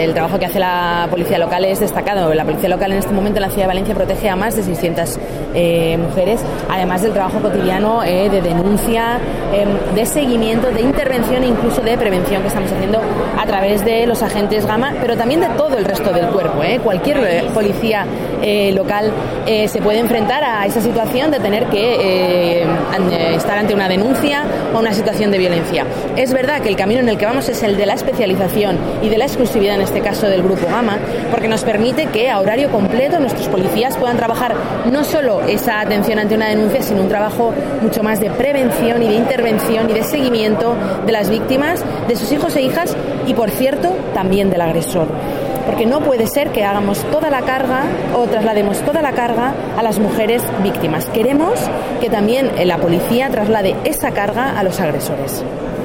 El trabajo que hace la policía local es destacado. La policía local en este momento en la ciudad de Valencia protege a más de 600 mujeres, además del trabajo cotidiano de denuncia, de seguimiento, de intervención e incluso de prevención que estamos haciendo a través de los agentes Gama, pero también de todo el resto del cuerpo. Cualquier policía local se puede enfrentar a esa situación de tener que estar ante una denuncia o una situación de violencia. Es verdad que el camino en el que vamos es el de la especialización y de la exclusividad, en este caso del Grupo Gama, porque nos permite que a horario completo nuestros policías puedan trabajar no solo esa atención ante una denuncia, sino un trabajo mucho más de prevención y de intervención y de seguimiento de las víctimas, de sus hijos e hijas y, por cierto, también del agresor. Porque no puede ser que hagamos toda la carga o traslademos toda la carga a las mujeres víctimas. Queremos que también la policía traslade esa carga a los agresores.